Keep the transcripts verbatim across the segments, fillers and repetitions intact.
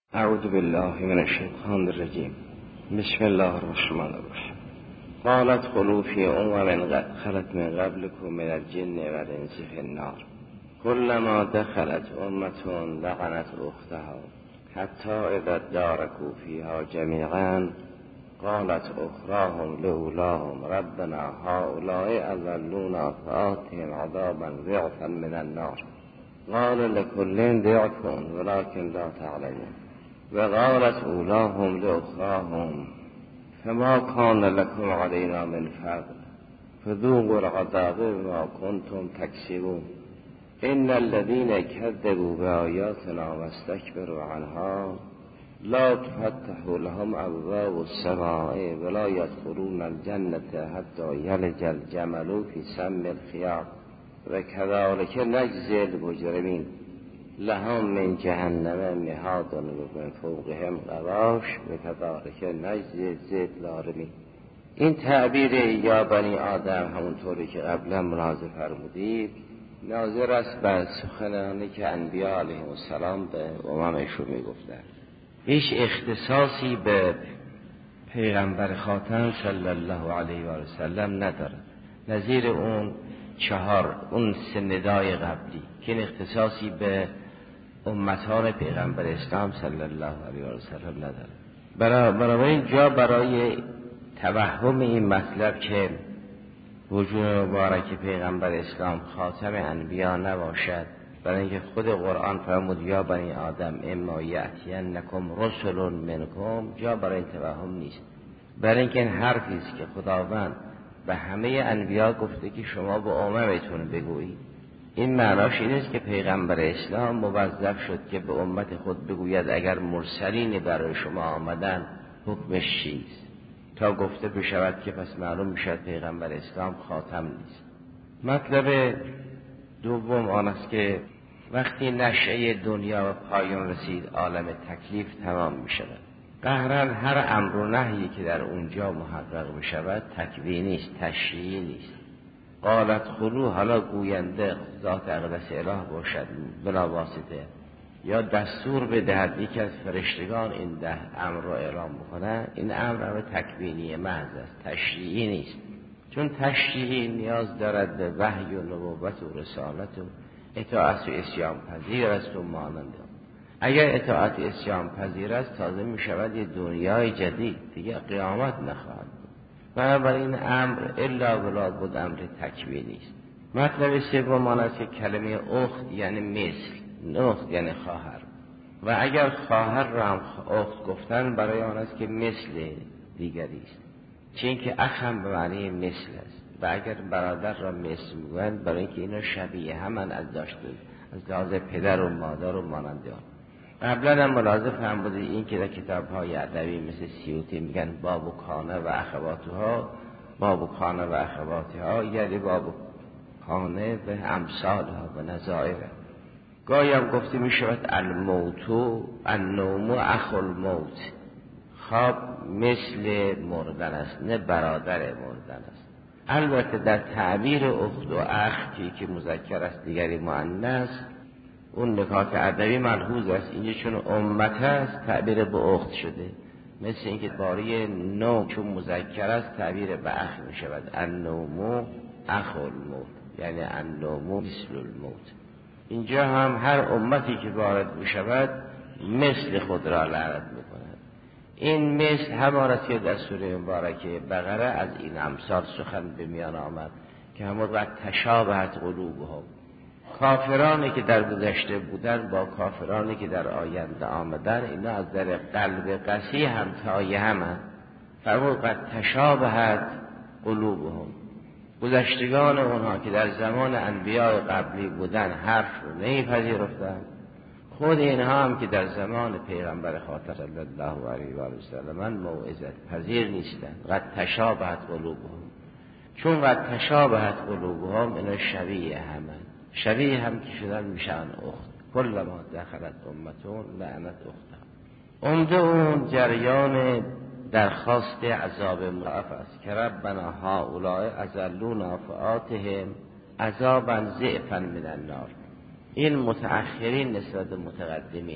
اعوذ بالله من الشیطان الرجیم. بسم الله الرحمن الرحیم. قالت خلوا فی امم قد خلت من قبلکم من الجن والانس فی النار كلما دخلت امة لعنت اختها حتی اذا ادارکوا فیها جمیعا قالت اخراهم لأولاهم ربنا هؤلاء اضلونا فآتهم عذابا ضعفا من النار قال لكل ضعف ولكن لا تعلمون وقالت اولاهم لأخراهم فما كان لكم علينا من فضل فذوقوا العذاب بما كنتم تكسبون ان الذين كذبوا بآياتنا واستكبروا عنها لا تفتح لهم ابواب السماء ولا يدخلون الجنة حتى يلج الجمل في سم الخياط وكذلك نجزي المجرمين لهم من جهنم مهاد ومن فوقهم غواش وكذلك نجزي الظالمین. این تعبیر یا بنی آدم همونطوری که قبلا ملاحظه فرمودید ناظر است بر سخنانی که انبیاء علیهم السلام به اممشون میگفتند. هیچ اختصاصی به پیغمبر خاتم صلی الله علیه و سلم ندارد، نظیر اون چهار اون سه ندای قبلی که این اختصاصی به امتان پیغمبر اسلام صلی الله علیه و سلم نداره. برای برای اینجا برای توهم این مطلب که وجود مبارک پیغمبر اسلام خاتم انبیا نباشد، برای اینکه خود قرآن فرمود یا بنی آدم اما یأتینکم رسل منکم، جا برای این توهم نیست. برای اینکه این حرفی است که خداوند به همه انبیا گفته که شما به اممتون بگویید. این معناش این است که پیغمبر اسلام موظف شد که به امت خود بگوید اگر مرسلین برای شما آمدن حکمش چیست، تا گفته بشود که پس معلوم میشد پیغمبر اسلام خاتم نیست. مطلب دوم آن است که وقتی نشأه دنیا و پایان رسید عالم تکلیف تمام میشود. قهرن هر امر و نهی که در اونجا محقق بشود تکوینی است، تشریعی نیست. قالت خلو، حالا گوینده ذات اقدس اله باشد بلا واسطه یا دستور بدهد یکی از فرشتگان این ده امر را اعلام بکنه، این امر امر تکوینی محض است، تشریعی نیست. چون تشریعی نیاز دارد به وحی و نبوت و رسالت و اطاعت و اسیان پذیر است و مانند. اگر اطاعت اسیان پذیر است تازه می شود یه دنیای جدید، دیگه قیامت نخواهد بود. بنابراین امر الا ولا بود امر تکوینی است. مطلب سوم آن است که کلمه اخت یعنی مثل، اخت یعنی خواهر، و اگر خواهر را هم اخت گفتن برای آن است که مثل دیگری است، چون که اخ هم به معنی مثل است. و اگر برادر را مثل میگویند برای اینکه اینا شبیه همان از داشته از لحاظ پدر و مادر و مانند آن. قبلا هم ملاحظه فرمودید این که در کتاب‌های ادبی مثل سیوطی میگن باب و کانه و اخواتها، باب و کانه و اخواتها یعنی باب و کانه و امثالها و نظائره. گاهی هم گفته میشود الموت النوم اخو الموت، خواب مثل مردن است نه برادر مردن است. البته در تعبیر اخت و اخ که مذکر است دیگری مؤنث اون نکات ادبی ملحوظ است. اینجا چون امت است تعبیر به اخت شده، مثل اینکه باری نوم چون مذکر است تعبیر به اخ می شود. النوم اخو الموت یعنی النوم مثل الموت. اینجا هم هر امتی که وارد می شود مثل خود را لعنت می کند. این مثل همان است که در سوره مبارکه بقره از این امثال سخن به میان آمد که همون وقت تشابهت قلوبهم، کافرانی که در گذشته بودن با کافرانی که در آینده آمدن اینا از در قلب قسی هم تای همند. فرمود قد تشابهت قلوبهم، گذشتگان اونها که در زمان انبیاء قبلی بودن حرف رو نمیپذیرفتند، خود اینها هم که در زمان پیغمبر خاتم صلی الله علیه و سلم موعظت پذیر نیستند. قد تشابهت قلوبهم، چون قد تشابهت قلوبهم اینا شبیه همند، شبیه هم که شدن میشن اخت. کلما دخلت امتون لعنت اختها. عمده اون جریان درخواست عذاب مضاعف است که ربنا هؤلاء اضلونا فآتهم عذابا ضعفا من النار. این متأخرین نسبت متقدمین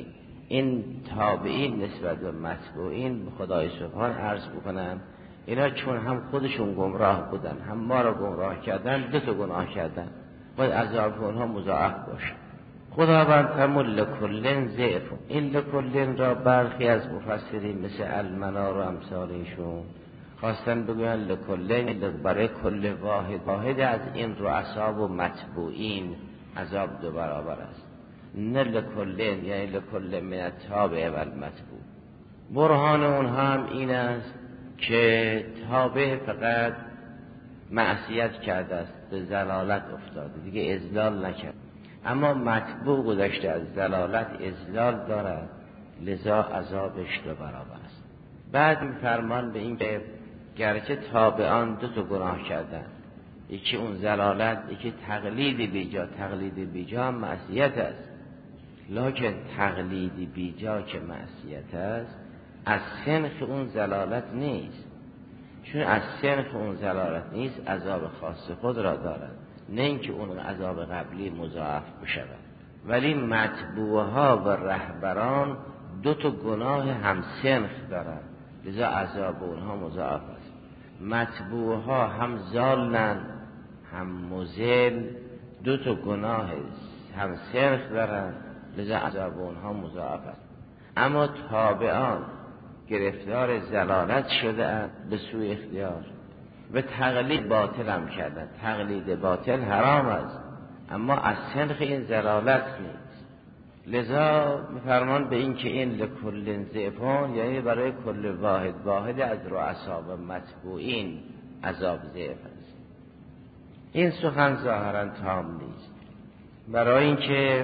این تابعین نسبت به متبوعین به خدای سبحان عرض بکنن اینا چون هم خودشون گمراه بودن هم ما را گمراه کردن، دو تا گناه کردن، باید عذاب اونها مضاعف باشه. خداوند فرمود لکلن ضعف. این لکلن را برخی از مفسرین مثل المنار و امثالشون خواستن بگوین لکلن برای کل واحد واحد از این رؤسا و متبوعین عذاب دو برابر است، نه لکلن یعنی لکل من التابع و المتبوع. برهان اونها هم این است که تابع فقط معصیت کرده است، به ضلالت افتاده، دیگه اضلال نکرد، اما متبوع گذشته از ضلالت اضلال دارد، لذا عذابش دو برابر است. بعد می‌فرمان به این که گرچه تابعان دو تا گناه کردن، یکی اون ضلالت، یکی تقلید بیجا. تقلید بیجا هم معصیت است، لکن تقلید بیجا که معصیت است از سنخ اون ضلالت نیست، چون از سنخ اون ضلالت نیست عذاب خاص خود را دارد، نه اینکه اون عذاب قبلی مضاعف بشود. ولی متبوعها و رهبران دو تا گناه هم سنخ دارند، لذا عذاب اونها مضاعف است. متبوعها هم ضالن هم مضل، دو تا گناه هم سنخ دارند، لذا عذاب اونها مضاعف است. اما تابعان گرفتار ضلالت شده اند به سوی اختیار و تقلید باطل هم کردن. تقلید باطل حرام است، اما از سنخ این ضلالت نیست. لذا می‌فرمان به این که این لکل ضعفون یعنی برای کل واحد واحد از رؤسا و متبوعین عذاب ضعف است. این سخن ظاهرا تام نیست، برای اینکه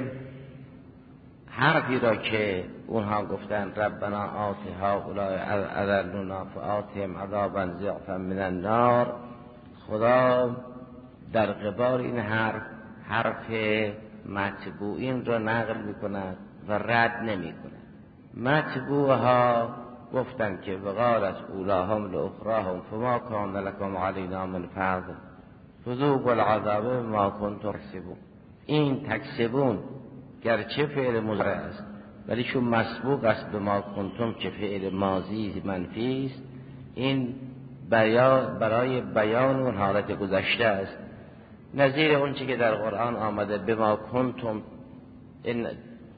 حرفی را که اونها گفتن ربنا آتها اولای اذلونا فآتهم عذابا ضعفا من النار، خدا در قبال این حرف حرف متبوعین را نقل میکند و رد نمیکند. متبوعها گفتن که وقالت اولاهم لاخراهم فما کان لکم علینا من فضل فذوقوا العذاب ما کنتم تکسبون. این تکسبون گرچه فعل مضارع است ولی چون مسبوق است به ما کنتم که فعل ماضی منفی است، این بیان برای بیان اون حالت گذشته است، نظیر اون چی که در قرآن آمده به ما کنتم این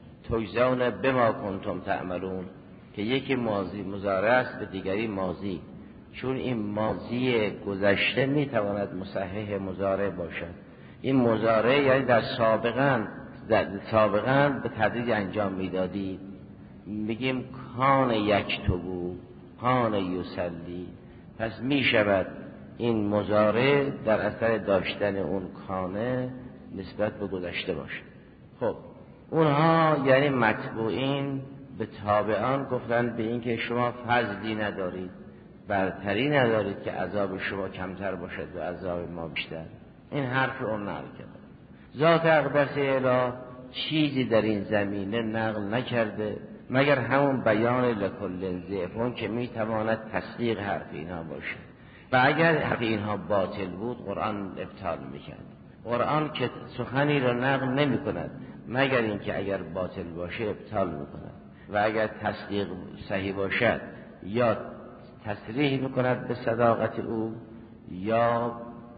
تجزون به ما کنتم تعملون، که یکی ماضی مضارع است و دیگری ماضی. چون این ماضی گذشته میتواند مصحح مضارع باشد. این مضارع یعنی در سابقا در سابقا به تدریج انجام میدادی، میگیم کان یکتبو کان یصلی، پس میشود این مضارع در اثر داشتن اون کانه نسبت به گذشته باشه. خب اونها یعنی متبوعین به تابعان گفتن به این که شما فضلی ندارید، برتری ندارید که عذاب شما کمتر باشد و عذاب ما بیشتر. این حرف اون نقل کرد. ذات اقدس اله چیزی در این زمینه نقل نکرده مگر همون بیان لکل ضعفون که میتواند تصدیق حرف اینها باشه. و اگر حرف اینها باطل بود قرآن ابطال میکرد. قرآن که سخنی را نقل نمی کند مگر اینکه اگر باطل باشه ابطال میکند و اگر تصدیق صحیح باشد یا تصریح میکند به صداقت او یا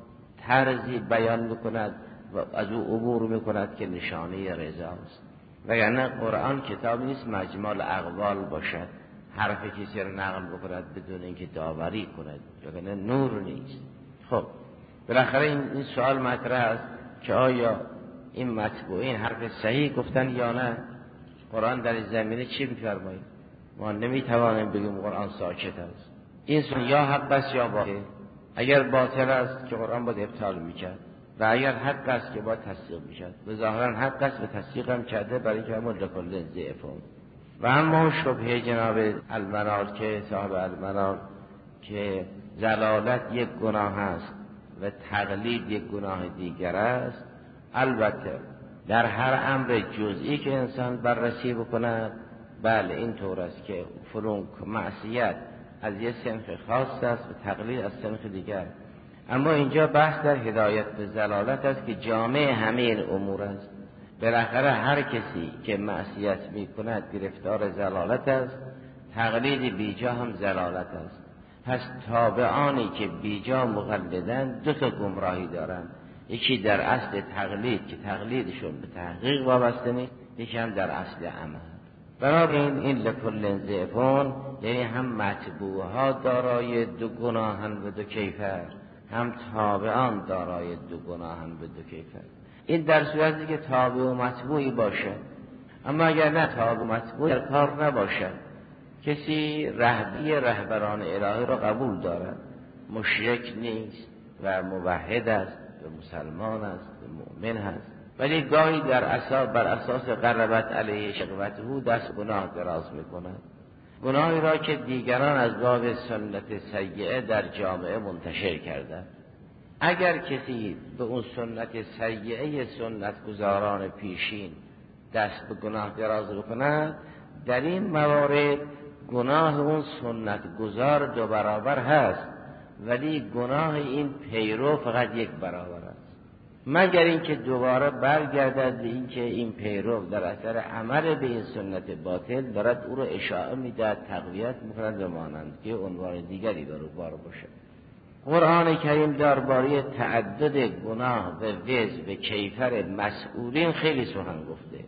طرزی بیان میکند و از او عبور میکند که نشانه رضا است. وگرنه قرآن کتاب نیست مجموع اقوال باشد، حرف کسی را نقل بکند بدون اینکه داوری کند، وگرنه نور نیست. خب بالاخره این, این سوال مطرح است که آیا این متبوعین حرف صحیح گفتن یا نه؟ قرآن در این زمینه چی میفرماید؟ ما نمیتوانیم بگیم قرآن ساکت است. این سوال یا حق است یا باطل. اگر باطل است که قرآن باید ابطال میکرد و اگر حق است که باید تصدیق میشد. و ظاهرا حق است و تصدیق هم کرده برای اینکه همون لکل ضعفون. و اما شبهه جناب المنار که صاحب المنار که ضلالت یک گناه است و تقلید یک گناه دیگر است، البته در هر امر جزئی که انسان بررسی بکند بله این طور است که فلان معصیت از یک صنف خاص است و تقلید از صنف دیگر. اما اینجا بحث در هدایت به ضلالت است که جامع همه این امور است. بالاخره هر کسی که معصیت میکند گرفتار ضلالت است، تقلید بیجا هم ضلالت است. پس تابعانی که بیجا مقلدن دو تا گمراهی دارن، یکی در اصل تقلید که تقلیدشون به تحقیق وابسته نیست، یکی هم در اصل عمل. بنابراین این لکل ضعفون یعنی هم متبوعها دارای دو گناهن و دو کیفر، هم تابعان دارای دو گناهن و دو کیفر. این در صورتی که تابع و متبوعی باشه. اما اگر نه تابع و متبوع در کار نباشه، کسی رهبری رهبران الهی را قبول دارد، مشرک نیست و موحد است و مسلمان است و مؤمن است، ولی گاهی در اساس بر اساس قربت علیه شقوته دست گناه دراز میکند، گناهی را که دیگران از باب سنت سیئه در جامعه منتشر کردند. اگر کسی به اون سنت سیئه سنت گزاران پیشین دست به گناه دراز بکند، در این موارد گناه اون سنت گزار دو برابر هست، ولی گناه این پیرو فقط یک برابر است، مگر اینکه دوباره برگردد به اینکه این پیرو در اثر عمل به این سنت باطل دارد او را اشاعه میدهد، تقویت میکند و مانند که عنوان دیگری داره بار باشه. قرآن کریم درباره تعدد گناه و وزر و کیفر مسئولین خیلی سخن گفته.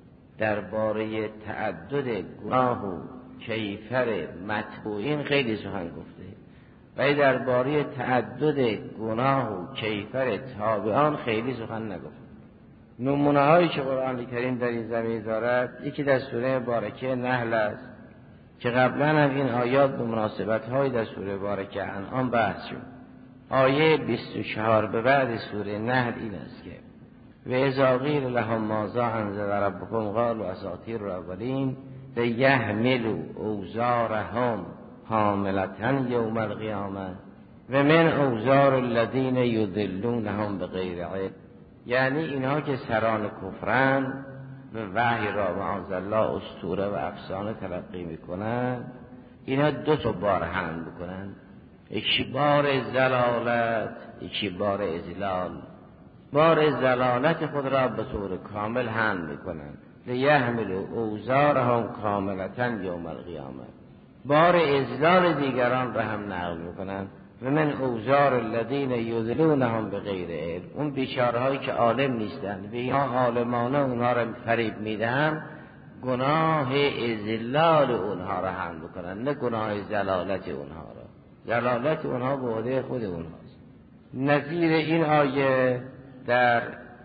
درباره تعدد گناه و کیفر متبوعین خیلی سخن گفته، ولی درباره تعدد گناه و کیفر تابعان خیلی سخن نگفته. نمونه هایی که قرآن کریم در این زمینه دارد، یکی در سوره بارکه نحل است که قبلا هم این آیات به مناسبت های در سوره بارکه انعام بحث شد. آیه بیست و چهار به بعد سوره نحل این است که و اذا قیل لهم ماذا انزل ربکم قالوا اساطیر الاولین لیحملوا اوزارهم حاملة یوم القیامه و من اوزار الذین یضلونهم بغیر علم. یعنی اینها که سران کفرن و وحی را معاذ الله اسطوره و افسانه تلقی میکنن، اینها دو تا بار حمل میکنن، یکی بار زلالت، یکی بار اذلال. بار زلالت خود را به طور کامل حمل میکنن، لیحملوا اوزارهم کاملة یوم القیامه. بار اذلال دیگران را هم نقل میکنن، و من اوزار الذین یضلونهم بغیر علم. اون بیچارهایی که عالم نیستند، به اینها عالمانه اونها را فریب میدهن، گناه اذلال اونها را حمل میکنن، نه گناه زلالت اونها را. زلالت اونها به عهده خود اونهاست. نظیر این آیه در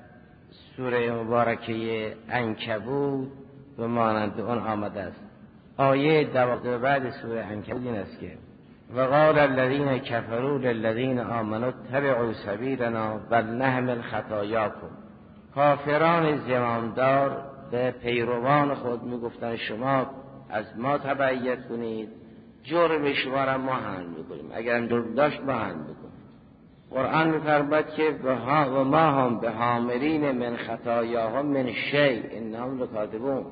سوره مبارکه عنکبوت و مانند اون آمده است. آیه دوازده بعد سوره عنکبوت این است که وقال الذين كفروا للذين آمنوا اتبعوا سبيلنا ولنحمل خطاياكم. کافران زمامدار به پیروان خود میگفتن شما از ما تبعیت کنید، جرم شما را ما حمل میکنیم، اگر هم جرم داشت ما حمل میکنیم. قرآن میفرماید که و ما هم به حاملین من خطایاهم من شیء انهم لکاذبون.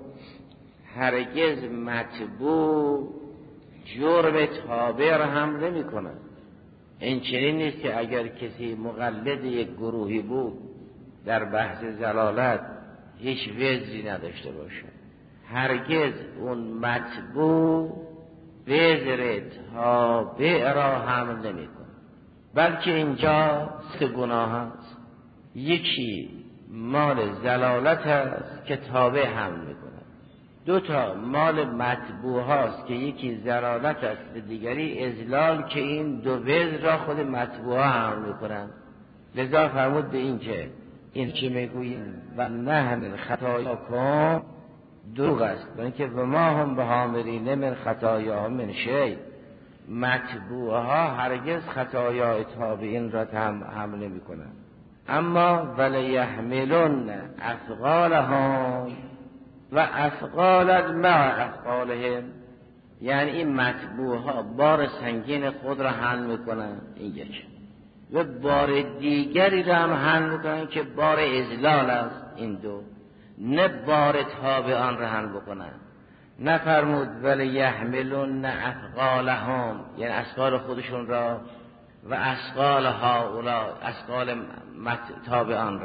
هرگز متبوع جرم تابع را حمل نمی کند. این چنین نیست که اگر کسی مقلد یک گروهی بود در بحث زلالت هیچ وزری نداشته باشه. هرگز اون متبوع وزر تابع را حمل نمی کند، بلکه اینجا سه گناه هست. یکی مال زلالت هست که تابع حمل می کند، دو تا مال متبوع هاست که یکی زلالت است و دیگری اذلال که این دو وزر را خود متبوع ها حمل میکنند. لذا فرمود به این که این که میگوییم و نحمل خطاياكم دروغ است، برای که و ما هم به حاملین من خطایاهم من شیء. متبوع ها هرگز خطایای تابعین را حمل نمی کنند. اما ولیحملن اثقالهم و اثقالت مع اثقالهم، یعنی این متبوع ها بار سنگین خود را حمل میکنن، این یک، و بار دیگری را هم حمل میکنن که بار اذلال است، این دو، نه بار تابعان را حمل بکنن. نفرمود ولی یحملون اثقالهم، یعنی اثقال خودشون را و اثقال هؤلاء، اثقال تابعان را.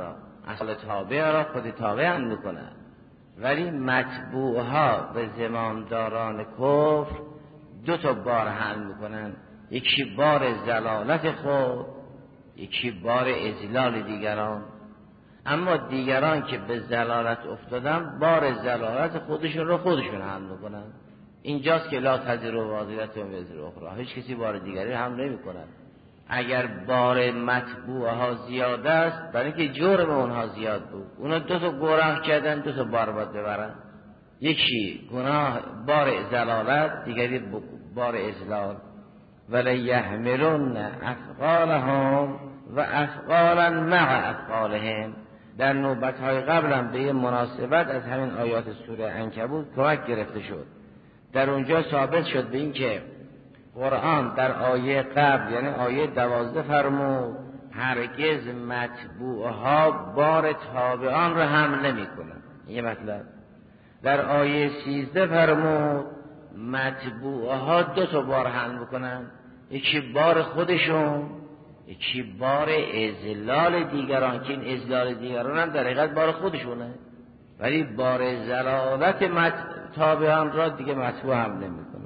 اصل تابع را خود تابع هم میکنن، ولی متبوع ها به زمامداران کفر دو تا بار حمل میکنن، یکی بار زلالت خود، یکی بار اذلال دیگران. اما دیگران که به زلالت افتادن بار زلالت خودشون رو خودشون حمل میکنن. اینجاست که لا تزر وازرة وزر اخرى، هیچ کسی بار دیگری حمل نمیکنن. اگر بار متبوع ها زیاد است، برای اینکه جرم اونها زیاد بود، اونا دو تا گناه کردن، دو تا بار باید ببرن، یکی گناه بار زلالت، دیگری بار اذلال. ولی یحملن اثقالهم و اثقالا مع اثقالهم. در نوبت‌های قبل هم به مناسبت از همین آیات سوره عنکبوت کمک گرفته شد. در اونجا ثابت شد به این که قرآن در آیه قبل، یعنی آیه دوازده، فرمود هرگز متبوعها بار تابعان را حمل نمی کنند. یه مطلب. در آیه سیزده فرمود متبوعها دو تا بار حمل میکنن، یکی بار خودشون، یکی بار اذلال دیگران، که این اذلال دیگران هم در حقیقت بار خودشونه، ولی بار زلالت مت... تابعان را دیگه متبوع حمل نمیکنن.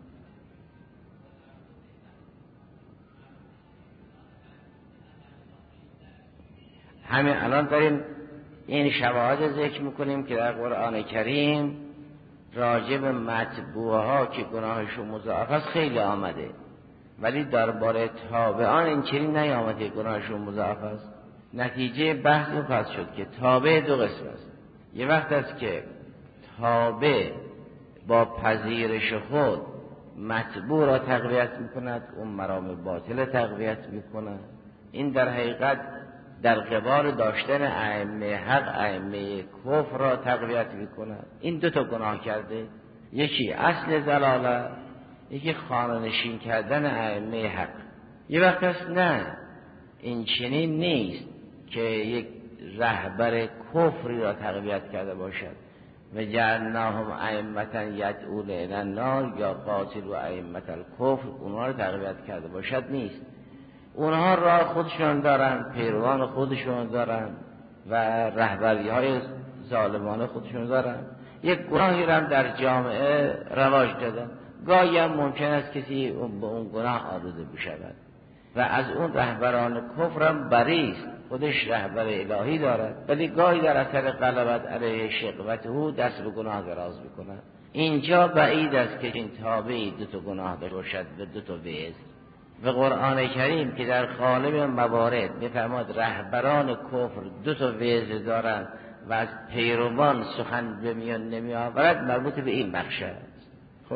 همین الان داریم این شواهد ذکر میکنیم که در قرآن کریم راجع به متبوعها که گناهشون مضاعف است خیلی آمده، ولی درباره تابعان این چنین نیامده گناهشون مضاعف است. نتیجه بحث این پس شد که تابع دو قسم است. یه وقت است که تابع با پذیرش خود متبوع را تقویت میکند، اون مرام باطل تقویت میکند. این در حقیقت در قبال داشتن ائمه حق، ائمه کفر را تقویت میکند. این دو تا گناه کرده، یکی اصل ضلالت، یکی خانه‌نشین کردن ائمه حق. یه وقت است نه، این چنین نیست که یک رهبر کفری را تقویت کرده باشد و جعلناهم ائمة یدعون الی النار یا قاتلوا ائمة الکفر، اونها را تقویت کرده باشد، نیست. اونها راه خودشون دارن، پیروان خودشون دارن و رهبری های ظالمانه خودشون دارن. یک گناهی را در جامعه رواج دادن، گاهی هم ممکن است کسی به اون گناه آلوده بشود و از اون رهبران کفر هم بری است، خودش رهبر الهی دارد، ولی گاهی در اثر غلبت علیه شقوت او دست به گناه دراز میکند. اینجا بعید است که این تابعی دو تا گناه داشته باشد به دو تا وزر. و قرآن کریم که در غالب موارد می‌فرماید رهبران کفر دو تا وزر دارند و از پیروان سخن به میان نمی آورد، مربوط به این بخش است. خب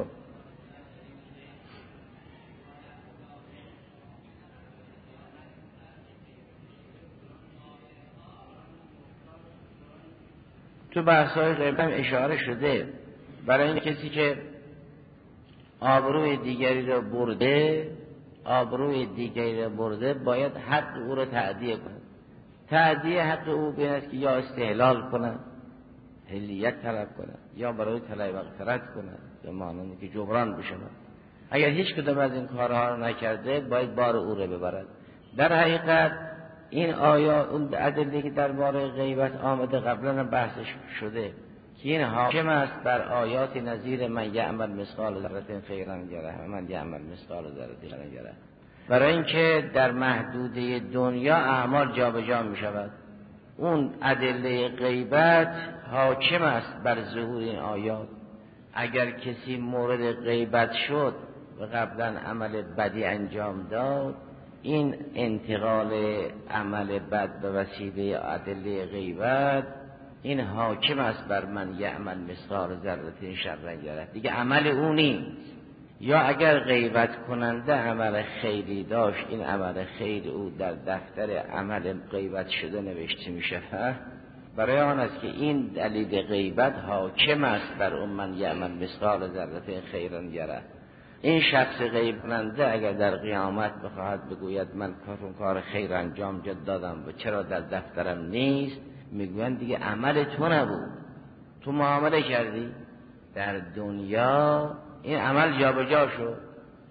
تو بحث‌های قبل هم اشاره شده، برای این کسی که آبروی دیگری را برده، آبروی دیگری را برده، باید حق او را تأدیه کند. تأدیه حق او بین است که یا استحلال کند، حلیت طلب کند، یا برای طلب مغفرت کند، به معنی که جبران بشود. اگر هیچ کدام از این کارها را نکرده، باید بار او را ببرد. در حقیقت این آیا اون ادله که درباره غیبت آمده قبلا بحثش شده که این حاکم است بر آیات نظیر من یعمل مثقال ذره خیرا یره و من یعمل مثقال ذره شرا یره، برای اینکه در محدوده دنیا اعمال جابجا می شود. اون ادله غیبت حاکم است بر ظهور این آیات. اگر کسی مورد غیبت شد و قبلا عمل بدی انجام داد، این انتقال عمل بد به وسیله ادله غیبت این حاکم است بر من یعمل مثقال ذره شرا یره، دیگه عمل او نیست. یا اگر غیبت کننده عمل خیری داشت، این عمل خیر او در دفتر عمل غیبت شده نوشته می شود، برای آن است که این دلیل غیبت حاکم است بر اون من یعمل مثقال ذره خیرا یره. این شخص غیب کننده اگر در قیامت بخواهد بگوید من کارون کار خیر انجام دادم و چرا در دفترم نیست، میگویند دیگه عمل تو نبود، تو معامله کردی در دنیا، این عمل جابجا شد.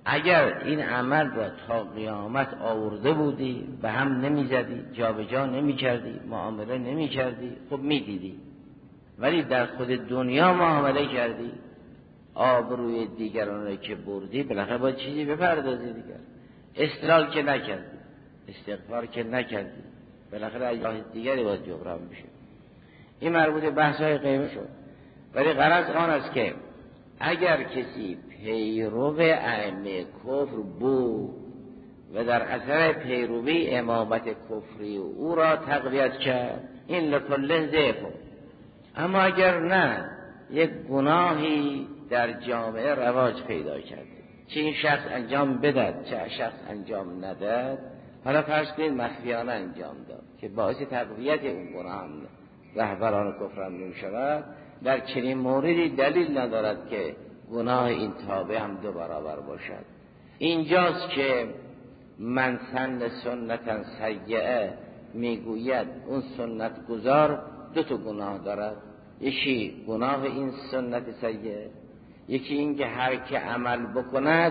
اگر این عمل را تا قیامت آورده بودی به هم نمیزدی، جا به جا نمی کردی، معامله نمی کردی، خب می دیدی. ولی در خود دنیا معامله کردی، آبروی دیگران را که بردی بالاخره باید چیزی بپردازی دیگر. استقلال که نکردی، استغفار که نکردی، بالاخره از راه دیگری باید جبران میشه. این مربوط به بحث‌های غیبه شد. ولی غرض آن است که اگر کسی پیرو ائمه کفر بود و در اثر پیروی امامت کفری او را تقویت کرد، این لکل ضعف. اما اگر نه، یک گناهی در جامعه رواج پیدا کرده، چه این شخص انجام بدد چه شخص انجام نداد، حالا فرض کنید مخفیانه انجام داد که باعث تقویت اون گناه هم رهبران کفر هم نمی شود، در چنین موردی دلیل ندارد که گناه این تابع هم دو برابر باشد. اینجاست که من سن سنتا سیئه میگوید اون سنت گذار دو تا گناه دارد، یکی گناه این سنت سیئه، یکی این که هر که عمل بکند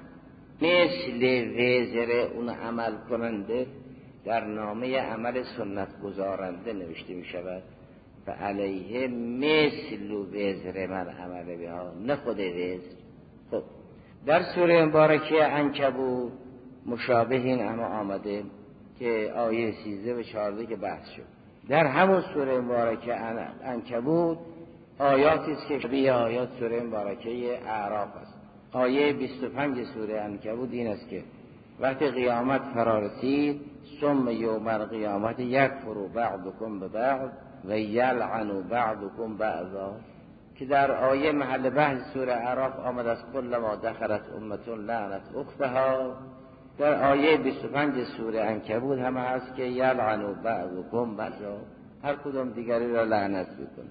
مثل وزر اون عمل کننده در نامه عمل سنت گذارنده نوشته می شود و علیه مثل وزر من عمل بها، نه خود وزر. خب در سوره مبارکه عنکبوت مشابه این اما آمده که آیه سیزده و چهارده که بحث شد. در همون سوره مبارکه عنکبوت آیاتی است که شبیه آیات سوره مبارکه اعراف است. آیه بیست و پنج سوره عنکبوت این است که وقتی قیامت فرا رسید، ثم یوم القیامت یکفر بعضکم ببعض و یلعن بعضکم بعضا، که در آیه محل بحث سوره اعراف آمد از کلما دخلت امة لعنت اختها. در آیه بیست و پنج سوره عنکبوت هم هست که یلعن بعضکم بعضا، هر کدام دیگری را لعنت میکنه.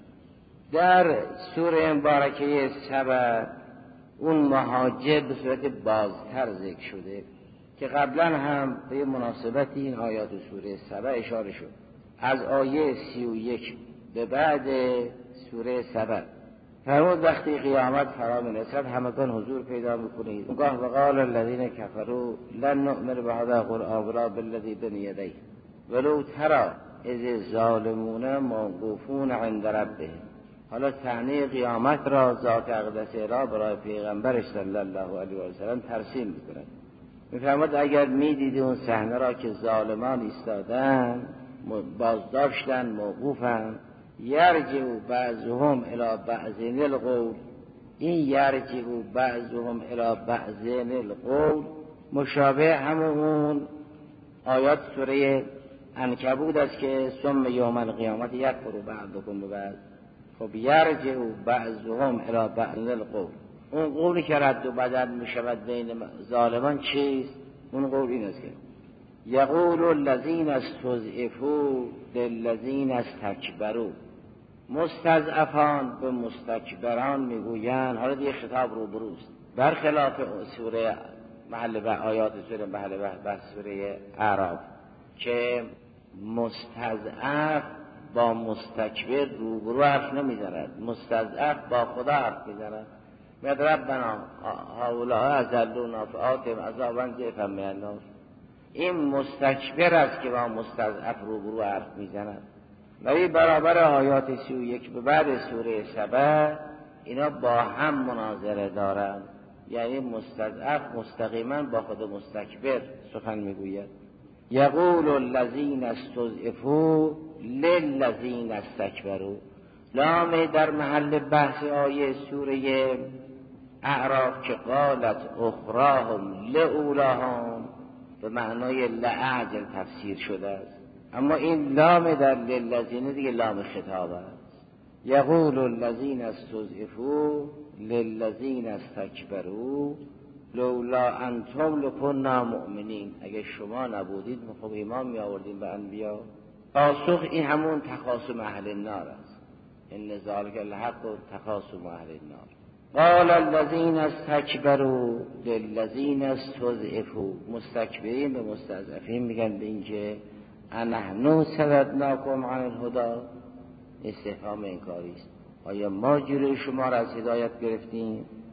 در سوره مبارکه سبع اون مهاجر به صورت بازتر ذکر شده که قبلا هم به مناسبت این آیات سوره سبع اشاره شد. از آیه سی و یک به بعد سوره سبع فرمود وقتی قیامت فرا می‌رسد همگان حضور پیدا می‌کنید. اونگاه وقال الذین کفروا لن نؤمن بهذا القرآن ولا بالذی بین یدیه ولو تری اذ الظالمون موقوفون عند ربهم. حالا صحنه قیامت را ذات اقدس را برای پیغمبرش صلی الله علیه و سلم ترسیم می‌کند. می‌فرماید اگر می‌دیدی اون صحنه را که ظالمان ایستادن، بازداشتن، موقوفن، یرجع بعضهم الی بعضین القول، این یرجع بعضهم الی بعضین القول مشابه همون آیات سوره عنکبوت است که ثم یوم القیامت یکفر بعضکم ببعض. خب یرجع بعضهم الی بعضین القول، اون قولی که رد و بدل می شود بین ظالمان چیست؟ اون قول این است که یقول الذین استضعفوا للذین استکبروا، مستضعفان به مستکبران میگویند، حالا دیگه خطاب روبروست، برخلاف سوره محل به آیات سوره محل به سوره اعراف که مستضعف با مستکبر روبرو حرف نمیزند، مستضعف با خدا حرف میزند. میاد ربنا هؤلاء اضلونا فآتهم عذابا ضعفا من النار. این مستکبر است که با مستضعف روبرو حرف میزند. ولی برابر آیات سی و یک به بعد سوره سبع اینا با هم مناظره دارند، یعنی مستضعف مستقیما با خود مستکبر سخن میگوید. یقول الذین استضعفوا للذین استکبروا، لام در محل بحث آیه سوره اعراف که قالت اخراهم لاولاهم به معنای لعجل تفسیر شده است، اما این لام در للذین دیگه لام خطاب است. یقول الذین استضعفوا للذین استکبروا لولا انتم لکننا مؤمنین، اگه شما نبودید ما خب ایمان می آوردیم به انبیا. پاسخ این همون تخاصم اهل النار است، ان ذلک الحق تخاصم اهل النار. قال الذین استکبروا للذین استضعفوا، مستکبرین به مستضعفین میگن به اینکه انحن صددناکم عن الهدی، استفهام انکاری است، آیا ما جلوی شما را از هدایت گرفتیم؟ خب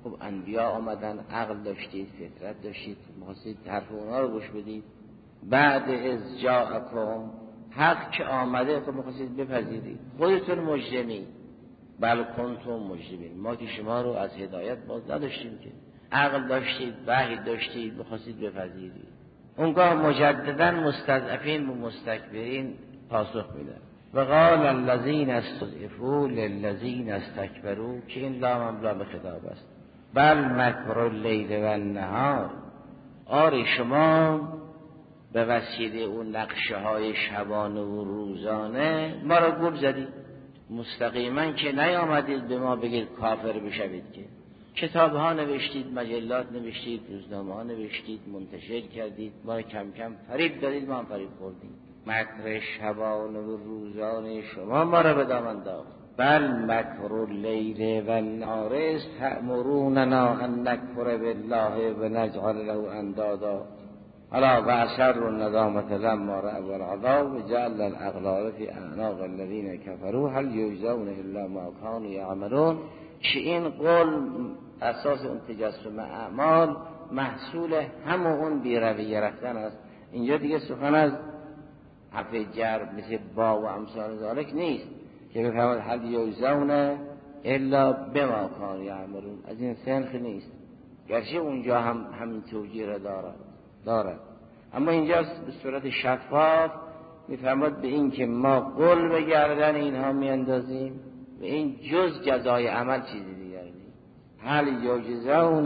خب انبیا آمدن، عقل داشتید، فطرت داشتید، می‌خواستید حرف اونا رو گوش بدید. بعد از جاءکم، حق که آمده خب می‌خواستید بپذیرید. خودتون مجرمی، بل کنتم مجرمین، ما که شما رو از هدایت باز نداشتیم که. عقل داشتید، وحی داشتید، می‌خواستید بپذیرید. اونگاه مجددا مستضعفین و مستکبرین پاسخ میدن. و قال الذین استضعفوا للذین استکبروا، که این لام هم لام خطاب است. بل مکر اللیل و النهار، آری شما به وسیله اون نقشه های شبانه و روزانه ما را گول زدید. مستقیما که نیامدید به ما بگید کافر بشوید، که کتاب ها نوشتید، مجلات نوشتید، روزنامه ها نوشتید، منتشر کردید، ما کم کم فریب دادید، ما هم فریب خوردیم. مکر شبانه و روزانه شما ما را به دام انداخت. بل مکر اللیل و النهار تأمروننا ان نکفر بالله و نجعل له اندادا الا و اسروا الندامة لما رأوا العذاب وجعلنا الاغلال فی اعناق الذین کفروا هل یجزون الا ما كانوا یعملون. که این قول اساس اون تجسم اعمال محصول همون اون بی‌رویه رفتن است. اینجا دیگه سخن از حرف جر مثل با و امثال ذالک نیست که بفرماد هل یجزون الا بما كانوا یعملون، از این سنخ نیست، گرچه اونجا هم همین توجیه را دارد دارد اما اینجا به صورت شفاف میفرماد به این که ما قول به گردن اینها میاندازیم و این جز جزای عمل چیزی دیگر نیست. هل یجزون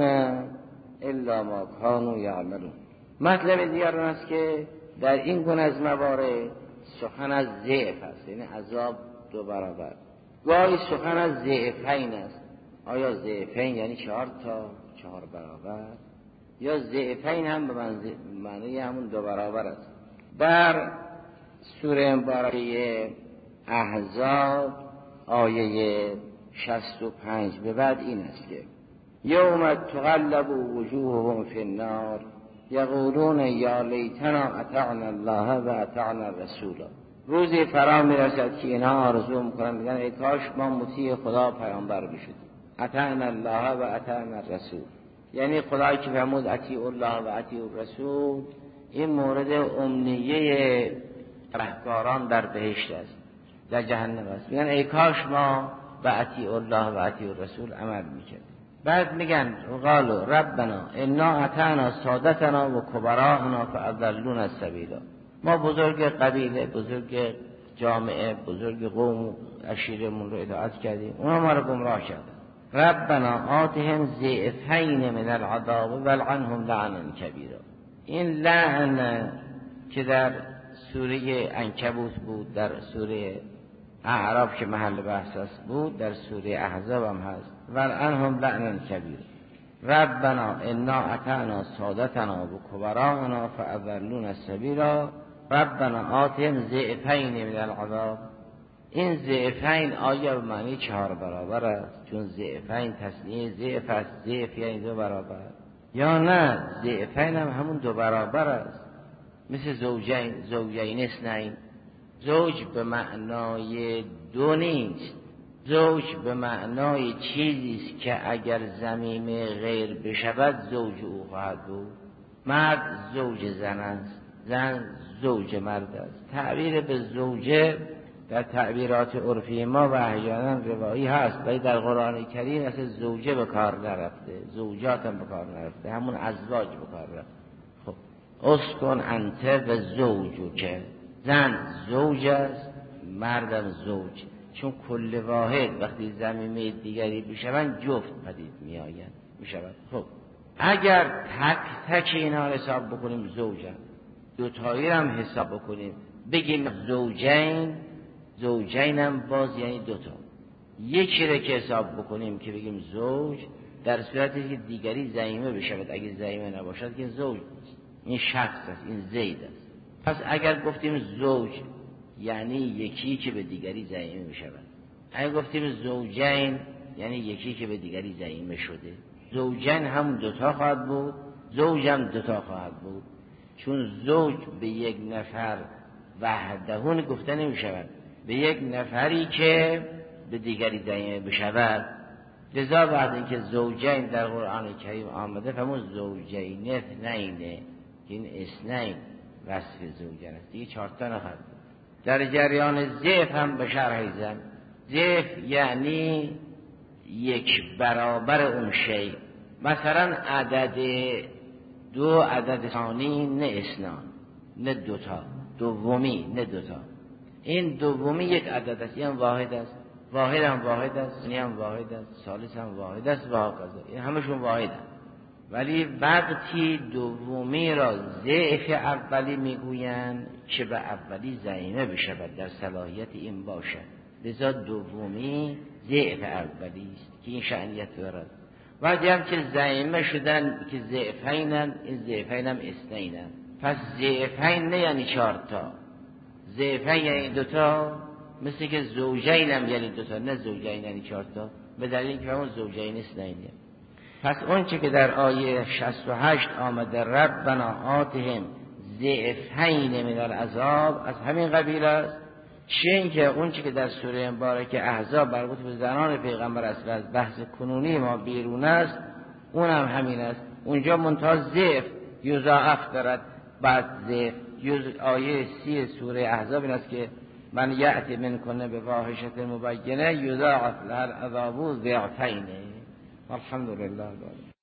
الا ما كانوا یعملون. مطلب دیگر اون است که در این گونه از موارد سخن از ضعف است، یعنی عذاب دو برابر. گاهی سخن از ضعفین است. آیا ضعفین یعنی چهار تا چهار برابر، یا ضعفین هم به معنی همون دو برابر است. در سوره مبارکه احزاب آیه شصت و پنج به بعد این است که یوم تقلب وجوههم فی النار یقولون یا لیتنا اطعنا الله و اطعنا الرسول. روزی فرا میرسد که اینها آرزو میکنن، میگن ای کاش ما مطیع خدا پیامبر بشدیم. اطعنا الله و اطعنا الرسول، یعنی خدایی که فرمود اطیعوا الله و اطیعوا الرسول، این مورد امنیه رهکاران در بهشت است، در جهنم است. میگن ای کاش ما به اطیعوا الله و اطیعوا الرسول عمل میکردیم. بعد میگن قالوا ربنا انا اطعنا سادتنا و کبراءنا فاضلونا السبیل. ما بزرگ قبیله، بزرگ جامعه، بزرگ قوم عشیرمون رو اطاعت کردیم، اونا ما رو گمراه کردن. ربنا آتهم ضعفین من العذاب ولعنهم لعنا کبیرا. این لعن که در سوره عنکبوت بود، در سوره اعراف که محل بحث است بود، در سوره احزاب هم هست، ولعنهم لعنا کبیرا. ربنا انا اطعنا سادتنا و کبراءنا فاضلونا السبیل ربنا آتهم ضعفین من العذاب. این ضعفین آیا به معنی چهار برابر است؟ چون ضعفین تصنیه ضعف است، ضعف یعنی دو برابر، یا نه ضعفین هم همون دو برابر است، مثل زوجین، زوجین اثنین. زوج به معنای دو نیست، زوج به معنای چیزی است که اگر ضمیم غیر بشود زوج او خواهد بود. مرد زوج زن است، زن زوج مرد است. تعبیر به زوجه در تعبیرات عرفی ما و احیانا روایی هست، ولی در قرآن کریم اصلا زوجه به کار نرفته، زوجات هم به کار نرفته، همون ازواج به کار رفته. خب اسکن انت و زوجو، که زن زوج است، مردم زوج، چون کل واحد وقتی ضمیمه دیگری بشوند جفت پدید می آید میشود. خب اگر تک تک اینا حساب بکنیم زوجن، دوتایی هم حساب بکنیم بگیم زوجین، زوجین هم باز یعنی دوتا. یکی رو که حساب بکنیم که بگیم زوج، در صورتی که دیگری ضمیمه بشود، اگه ضمیمه نباشد که زوج نیست، این شخص است، این زید است. پس اگر گفتیم زوج یعنی یکی که به دیگری ضمیمه بشود، اگر گفتیم زوجین یعنی یکی که به دیگری ضمیمه شده. زوجین هم دوتا خواهد بود، زوج هم دوتا خواهد بود، چون زوج به یک نفر وحدهون گفته نمی شود، به یک نفری که به دیگری ضمیمه بشود لذا بعد اینکه زوجین در قرآن کریم آمده فرمود زوجین اثنین، این اثنین وصف زوجین است، دیگه چهار تا نخواهد. در جریان ضعف هم به شرح زن، ضعف یعنی یک برابر اون شی، مثلا عدد دو عدد ثانی نه اثنان، نه دوتا، دومی نه دوتا، این دومی یک عدد است، این واحد است، واحد هم واحد است، ثانی هم واحد است، ثالث هم واحد است و هکذا، این همشون واحد است. ولی وقتی دومی را ضعف اولی میگویند که به اولی ضمیمه بشود، در صلاحیت این باشد، لذا دومی ضعف اولی است که این شأنیت دارد. وقتی هم که ضمیمه شدن که ضعفینن، این ضعفین هم اثنینن، پس ضعفین نه یعنی چهار تا، ضعفین یعنی دوتا، مثل که زوجین هم یعنی دوتا، نه زوجین یعنی چهار تا، به دلیل که همون زوجین اثنینه. پس اون چه که در آیه شصت و هشت آمده ربنا آتهم ضعفین من العذاب، از همین قبیل است. چه این که اون چه که در سوره مبارکه احزاب مربوط به زنان پیغمبر است و از بحث کنونی ما بیرون است، اون هم همین است. اونجا منتها ضعف یضاعف دارد، بعد ضعف. آیه سی سوره احزاب این است که من یأتی منکن بفاحشة مبینة یضاعف لها العذاب ضعفین. الحمدلله.